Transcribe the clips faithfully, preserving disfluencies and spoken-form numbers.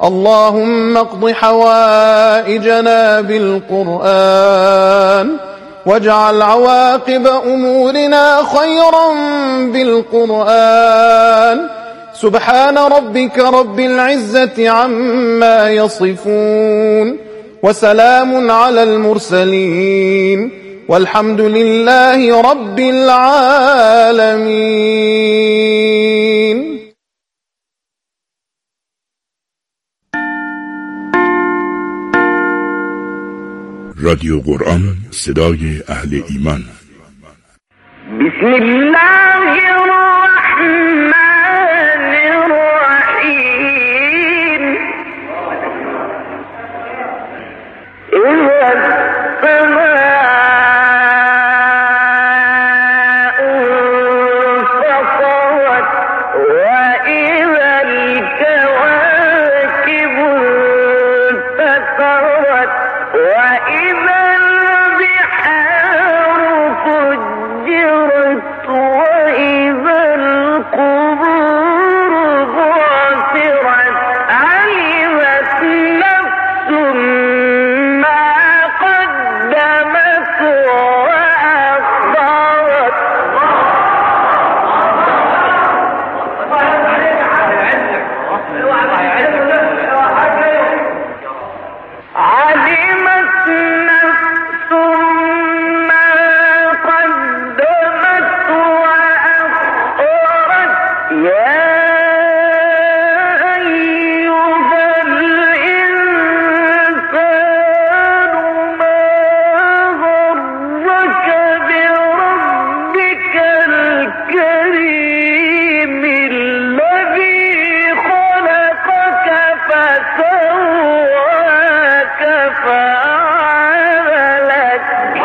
اللهم اقض حوائجنا بالقرآن، واجعل عواقب أمورنا خيرا بالقرآن. سبحان ربك رب العزة عما يصفون، وسلام على المرسلين، والحمد لله رب العالمين. رادیو قرآن، صدای اهل ایمان. بسم الله الرحمن الرحیم. اذا السماء انفطرت وإذا الكواكب انتثرت وإذا البحار فجرت وإذا القبور بعثرت علمت نفس ما قدمت وأخرت. علمت نفس ما قدمت وأخرت. يا أيها الإنسان ما غرك بربك الكريم الذي خلقك فسواك فعدلك.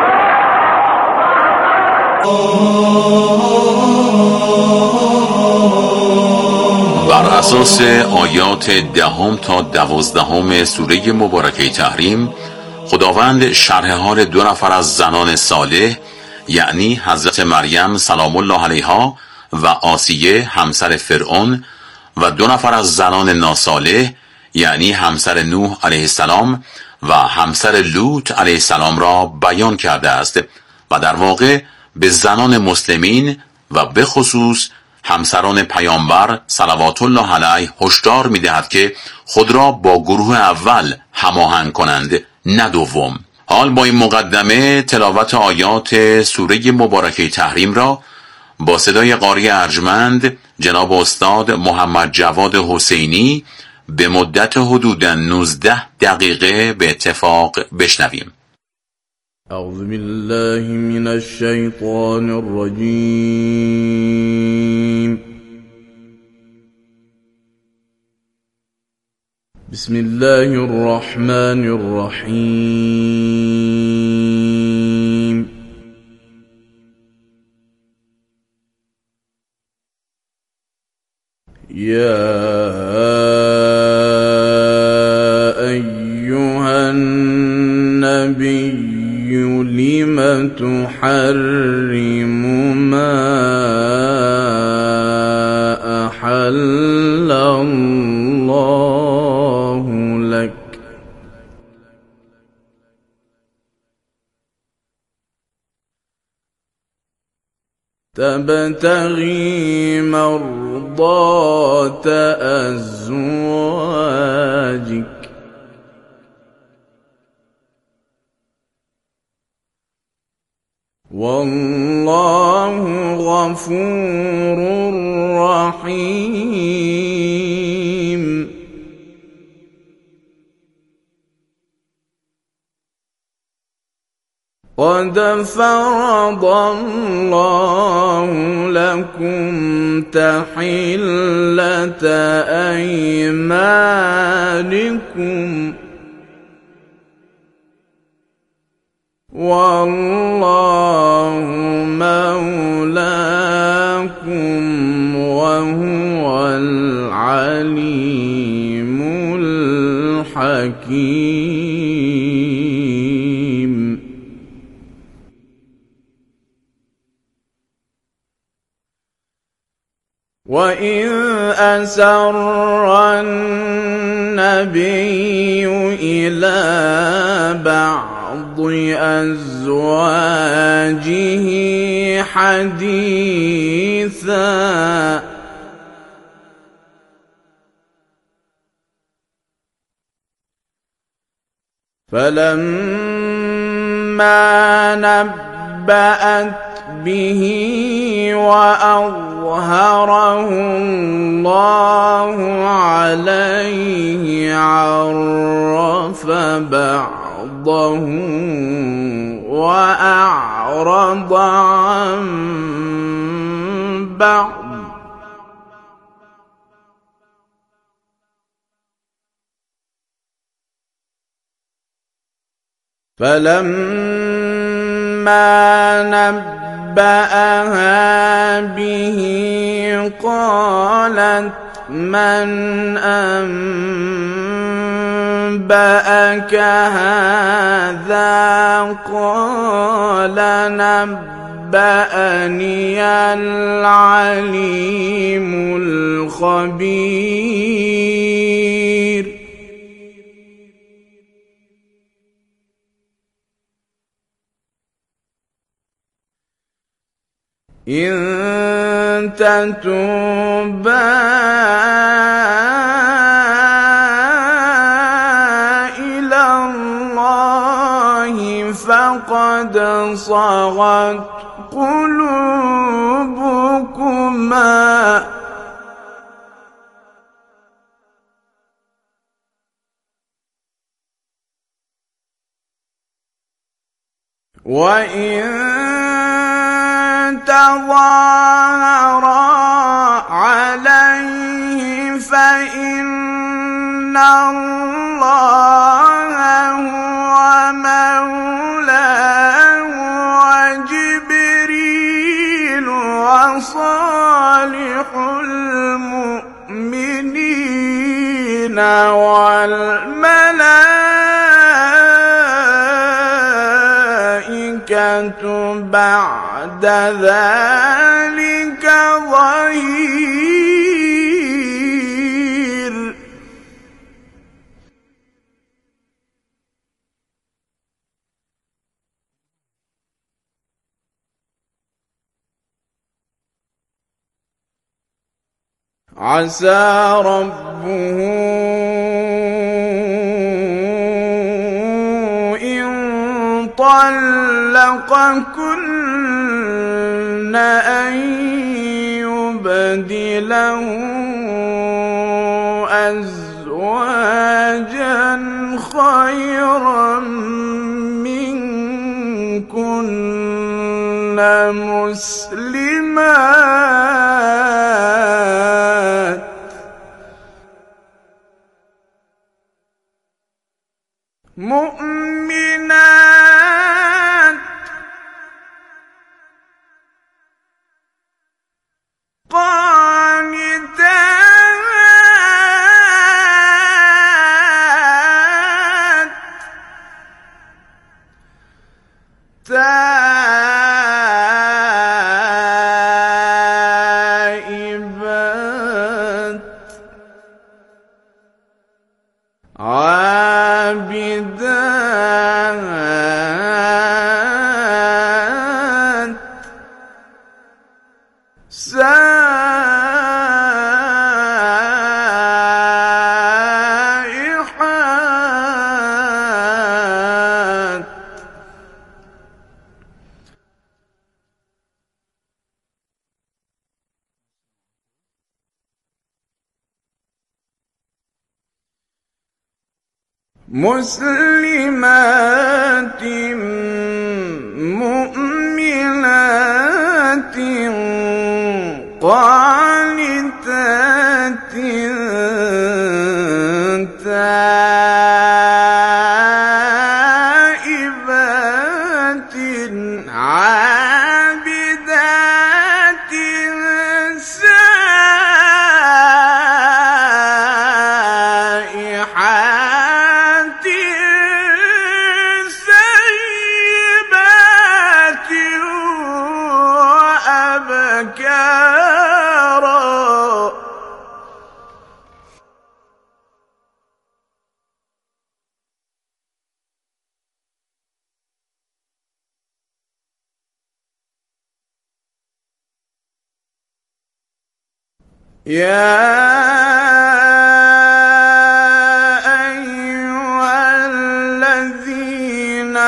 بر اساس آیات دهم تا دوازدهم سوره مبارکه تحریم، خداوند شرح حال دو نفر از زنان صالح، یعنی حضرت مریم سلام الله علیها و آسیه همسر فرعون، و دو نفر از زنان ناصالح، یعنی همسر نوح علیه السلام و همسر لوط علیه السلام را بیان کرده است و در واقع به زنان مسلمین و به خصوص همسران پیامبر صلوات الله علیه هشدار می‌دهد که خود را با گروه اول هماهنگ کنند، نه دوم. حال با این مقدمه تلاوت آیات سوره مبارکه تحریم را با صدای قاری ارجمند جناب استاد محمد جواد حسینی به مدت حدوداً نوزده دقیقه به اتفاق بشنویم. اعوذ بالله من الشیطان الرجیم. بسم الله الرحمن الرحیم. یا ایها النبی لم تحرم ما أحل الله لك تبتغي مرضات أزواجك والله غفور رحيم. قد فرض الله لكم تحلة أيمانكم والله مولاكم وهو العليم الحكيم. وإذ أسر النبي النبي إلى بعض أزواجه حديثا فلما نبأت به وأظهره الله عليه عرف بعضه وأعرض عن بعض فلما نبأها به قالت من أنبأك هذا قال نبأني العليم الخبير إن تتوبا إلى الله فقد صغت قلوبكما وإن تظاهرا عليه فإن الله هو مولاه وجبريل وصالح المؤمنين والملائكة بعد ذلك ظهير عسى ربه إن طلقكن أن يبدله أزواجا خيرا منكن مسلمات مؤمنات قانتات تائبات عابدات سائحات مسلمات مؤمنات قانتات تائبات عابدات سائحات سيبات يا أيها الذين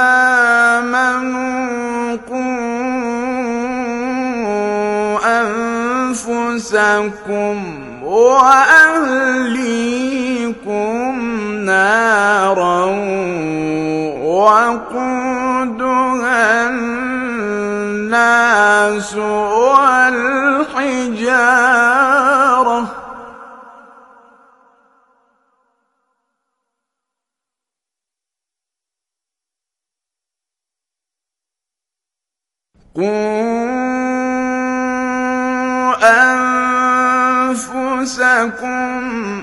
آمنوا قوا أنفسكم وأهليكم نارا وقودها الناس والحجارة قوا أنفسكم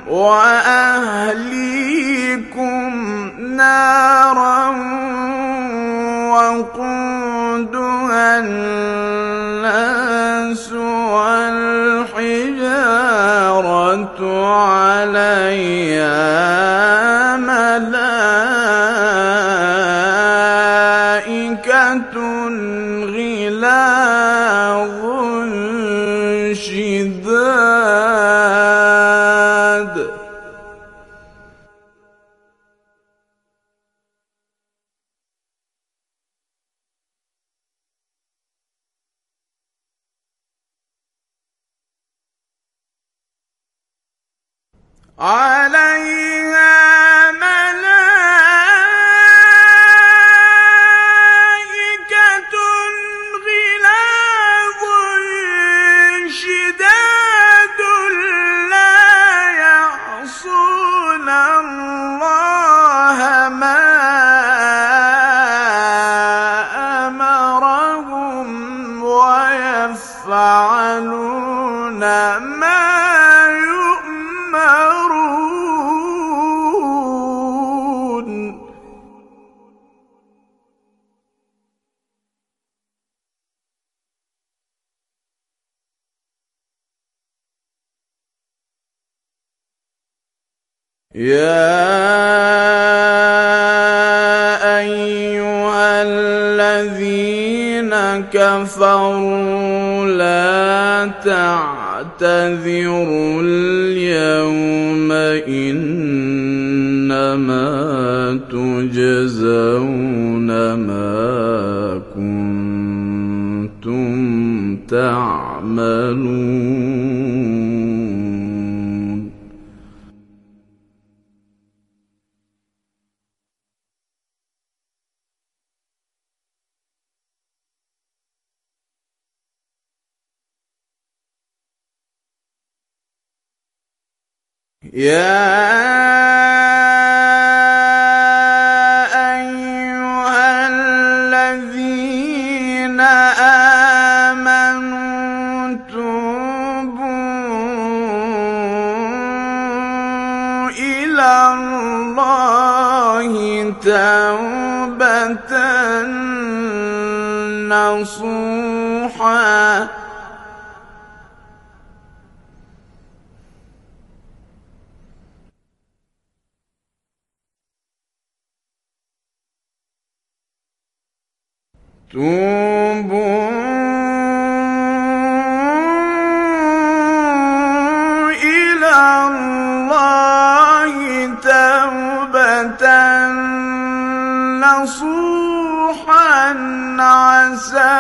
وأهليكم نارا وقودها الناس والحجارة عليها ملائكة غلاظ شداد عليها ملائكة غلاظ شداد لا يعصون الله ما أمرهم ويفعلون ما يؤمرون يا أيها الذين كفروا لا تعتذروا اليوم إنما تجزون ما كنتم تعملون يا أيها الذين آمنوا توبوا إلى الله توبة نصوحا توبوا إلى الله توبة نصوحا عسى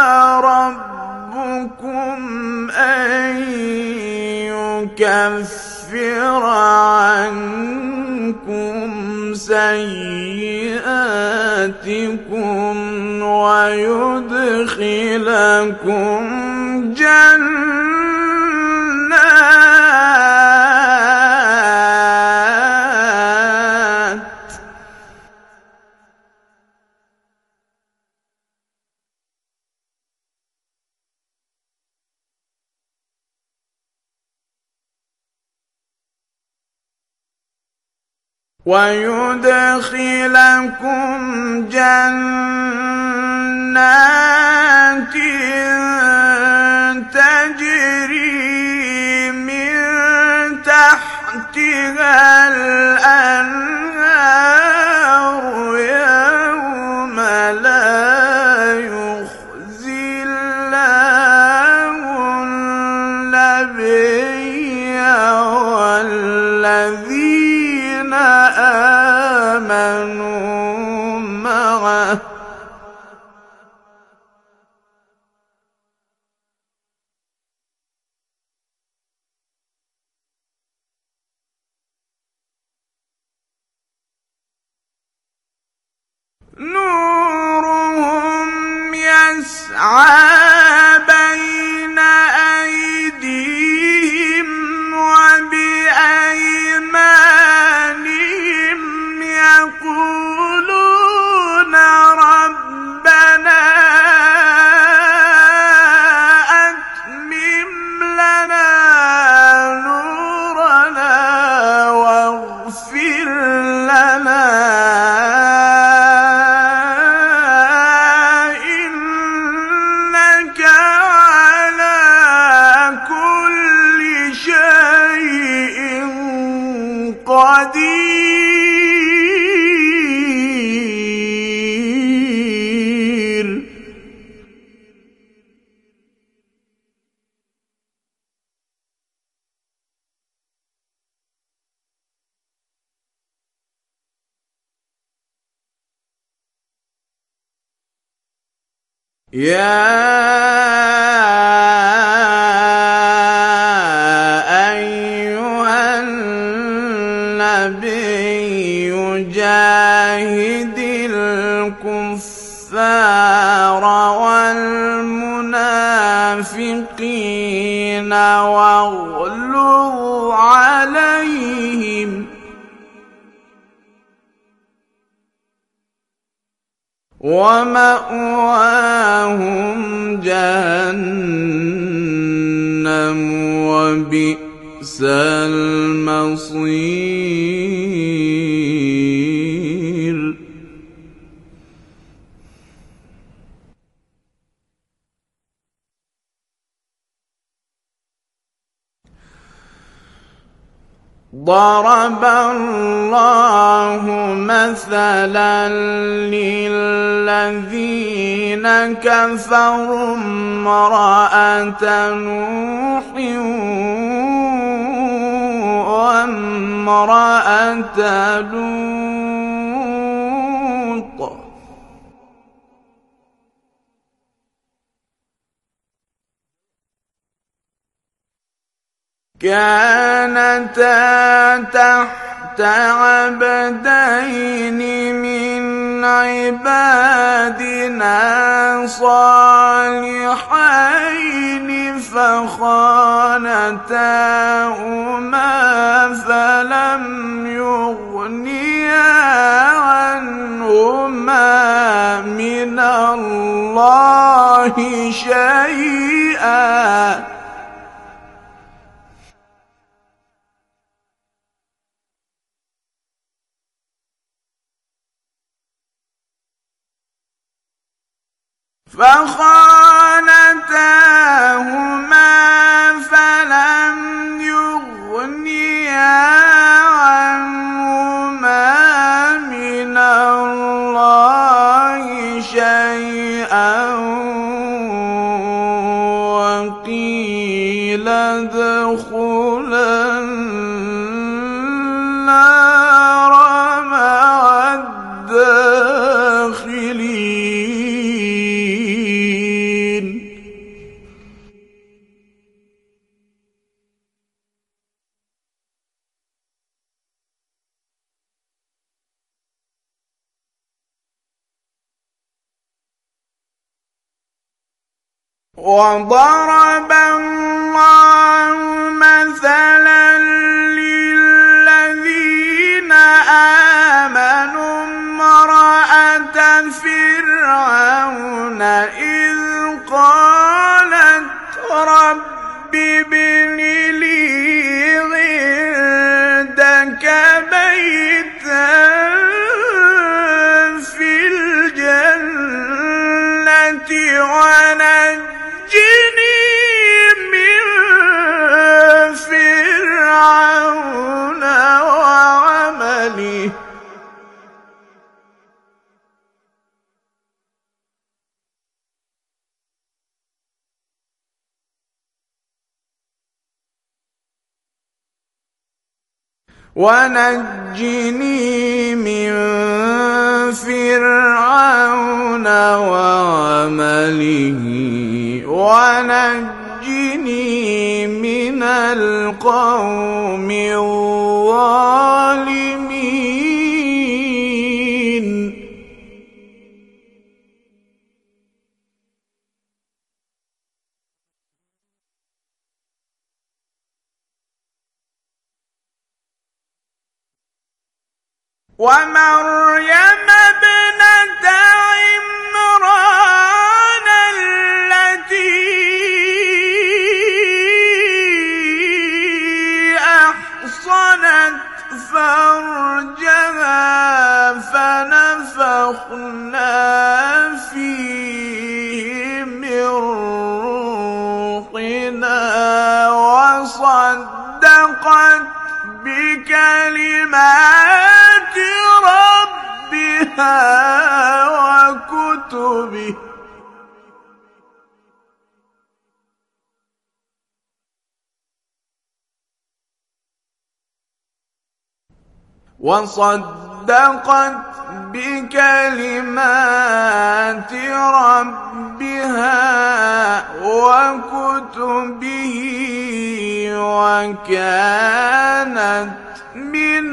ربكم أن يكفر عنكم سيئاتكم ويدخلكم جنات ويدخلكم جنات تجري من تحتها الأنهار يوم لا يخزي الله النبي كانوا معه نورهم يسعى بين أيديهم وبأيمانهم يقولون ربنا أتمم لنا نورنا واغفر لنا قدير. يا جاهد الكفار والمنافقين واغلظ عليهم ومأواهم جهنم وبئس المصير. ضرب الله مثلا للذين كفروا امرأة نوح وامرأة لوط كانتا تحت عبدين من عبادنا صالحين فخانتاهما فلم يغنيا عنهما من الله شيئا فخانتاهما فلم يغنيا عنهما من الله شيئا وقيل ادخلا النار مع الداخلين. وضرب الله مثلا للذين آمنوا امرأة فرعون إذ قالت رب ابن لي عندك بيتا في الجنة ونجني من فرعون وعمله ونجني من فرعون وعمله ونجني من القوم الظالمين. ومريم ابنة عمران التي أحصنت فرجها فنفخنا فيه من روحنا وصدقت بكلمات ربها وكتبه وصدقت بكلمات ربها وكتبه وكانت من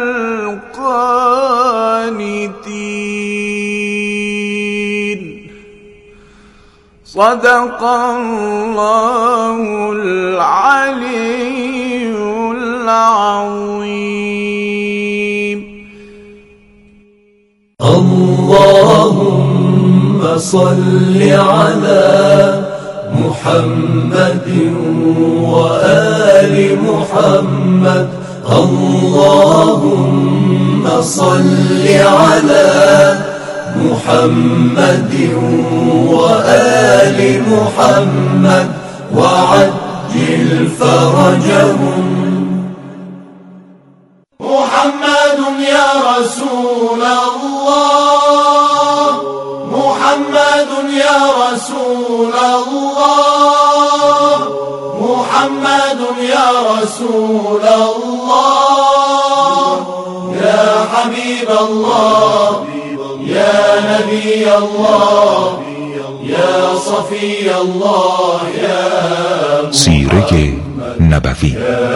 القانتين. صدق الله العلي العظيم. اللهم صل على محمد وآل محمد. اللهم صل على محمد وآل محمد وعجل فرجهم. محمد يا رسول الله، محمد يا رسول الله، محمد يا رسول الله، يا حبيب الله، يا نبي الله، يا صفي الله، يا سیره نبوی.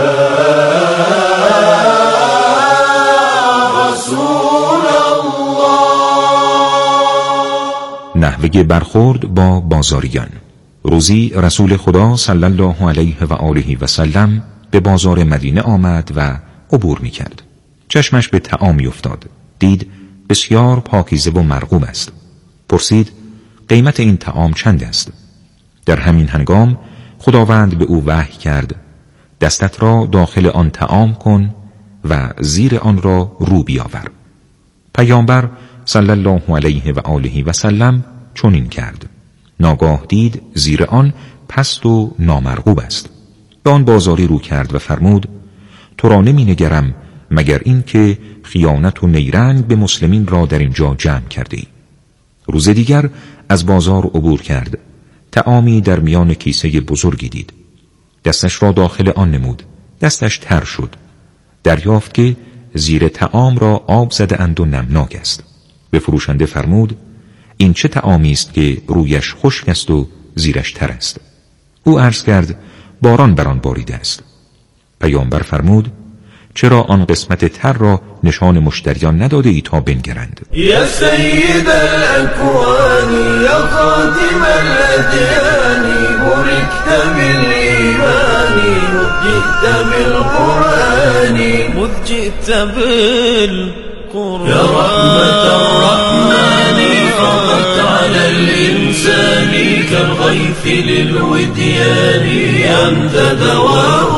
نحوه برخورد با بازاریان. روزی رسول خدا صلی الله علیه و آله و سلم به بازار مدینه آمد و عبور می کرد. چشمش به طعامی افتاد. دید بسیار پاکیزه و مرغوب است. پرسید قیمت این طعام چند است؟ در همین هنگام خداوند به او وحی کرد دستت را داخل آن طعام کن و زیر آن را رو بیاور. پیامبر صلی الله علیه و آله و سلم چنین کرد. ناگاه دید زیر آن پست و نامرغوب است. به آن بازاری رو کرد و فرمود تو را نمی نگرم مگر این که خیانت و نیرنگ به مسلمین را در اینجا جمع کرده ای. روز دیگر از بازار عبور کرد. طعامی در میان کیسه بزرگی دید. دستش را داخل آن نمود. دستش تر شد. دریافت که زیر طعام را آب زده اند و نمناک است. به فروشنده فرمود این چه طعامی است که رویش خشک است و زیرش تر است؟ او عرض کرد باران بر آن باریده است. پیامبر فرمود چرا آن قسمت تر را نشان مشتریان نداده ای تا بنگرند؟ یا سید الاکوان یا خاتم الادیان بارکت بالایمان مجئت بالقرآن مجئت بالقرآن یا رحمت الرحمن فضت على الانسان كالغيث للوديان انت دواء.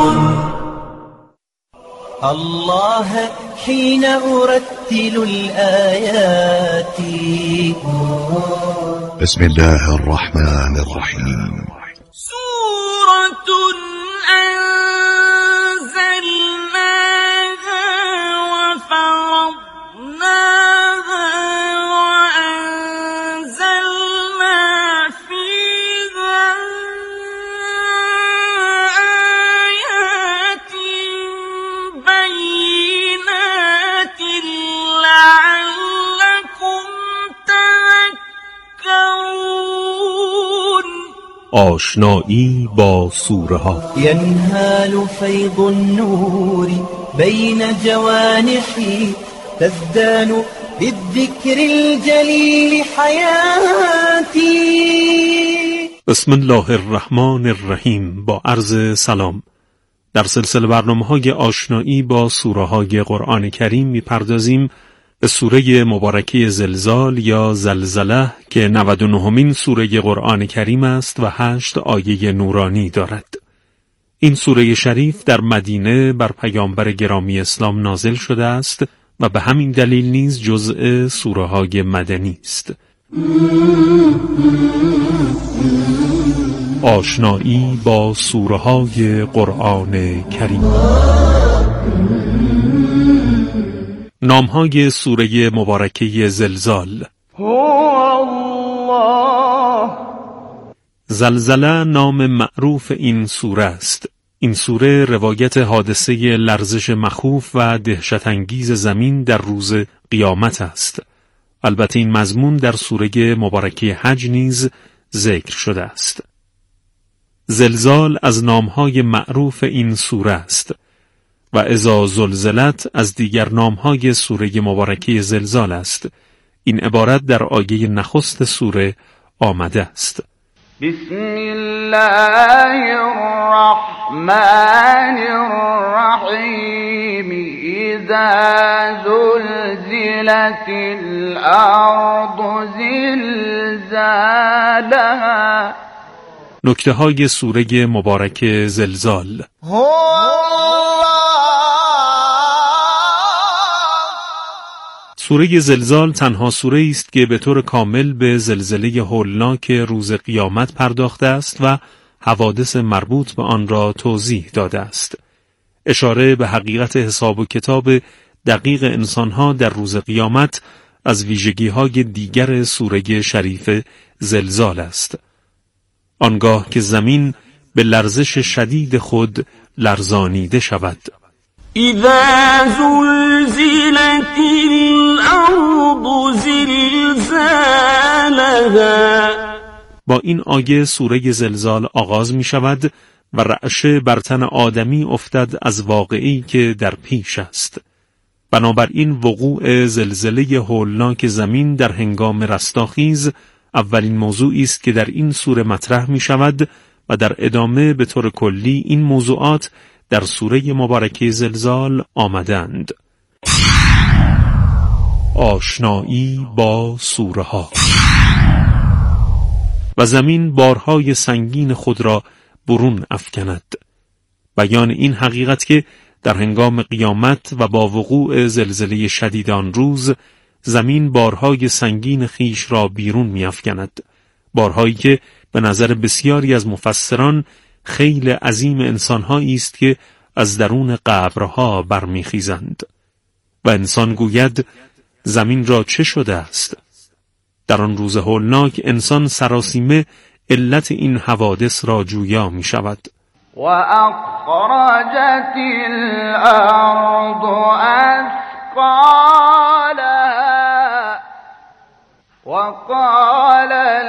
الله حين أرتل الآيات بسم الله الرحمن الرحيم. سورة أنزلناها وفرضناها وأنزلنا فيها آيات بينات لعلكم آشنایی با سوره ها. ينهال فيض النور بين جوانحي تزدان بالذكر الجليل حياتي. بسم الله الرحمن الرحیم. با عرض سلام، در سلسله برنامه‌های آشنایی با سوره های قرآن کریم می‌پردازیم به سوره مبارکه زلزال یا زلزله که نود و نهمین سوره قرآن کریم است و هشت آیه نورانی دارد. این سوره شریف در مدینه بر پیامبر گرامی اسلام نازل شده است و به همین دلیل نیز جزء سوره های مدنی است. آشنایی با سوره های قرآن کریم. نامهای سوره مبارکه زلزال. زلزله نام معروف این سوره است. این سوره روایت حادثه لرزش مخوف و دهشت انگیز زمین در روز قیامت است. البته این مضمون در سوره مبارکه حج نیز ذکر شده است. زلزال از نامهای معروف این سوره است و اذا زلزلت از دیگر نامهای سوره مبارکه زلزال است. این عبارت در آیه نخست سوره آمده است. بسم الله الرحمن الرحیم. اذا زلزلت الارض زلزالها. نکته های سوره مبارکه زلزال. سوره زلزال تنها سوره است که به طور کامل به زلزله هولناک روز قیامت پرداخته است و حوادث مربوط به آن را توضیح داده است. اشاره به حقیقت حساب و کتاب دقیق انسانها در روز قیامت از ویژگی‌های دیگر سوره شریف زلزال است. آنگاه که زمین به لرزش شدید خود لرزانیده شود. اذا زلزلت الارض زلزالها. با این آیه سوره زلزال آغاز می شود و رعشه بر تن آدمی افتد از واقعی که در پیش است. بنابراین وقوع زلزله هولناک زمین در هنگام رستاخیز اولین موضوعی است که در این سوره مطرح می شود و در ادامه به طور کلی این موضوعات در سوره مبارکه زلزال آمدند. آشنایی با سوره ها. و زمین بارهای سنگین خود را برون افکند. بیان این حقیقت که در هنگام قیامت و با وقوع زلزله شدید آن روز زمین بارهای سنگین خیش را بیرون می افکند. بارهایی که به نظر بسیاری از مفسران خیل عظیم انسانهایی است که از درون قبرها برمیخیزند. و انسان گوید زمین را چه شده است؟ در آن روز هولناک انسان سراسیمه علت این حوادث را جویا می شود. و اخرجت الارض اثقالها و قال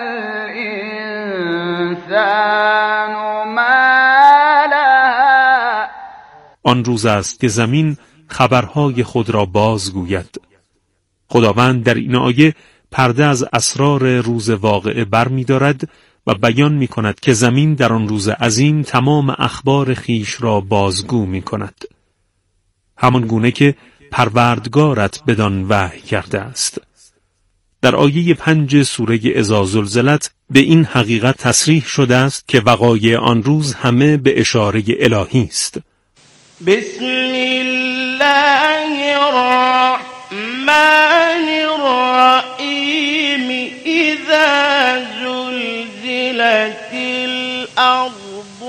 الانسان ما لها. آن روز است که زمین خبرهای خود را بازگوید. خداوند در این آیه پرده از اسرار روز واقعه بر می دارد و بیان می کند که زمین در آن روز عظیم تمام اخبار خیش را بازگو می کند. همان گونه که پروردگارت بدان وحی کرده است. در آیه پنج سوره اذا زلزلت به این حقیقت تصریح شده است که وقایع آن روز همه به اشاره الهی است. بسم الله الرحمن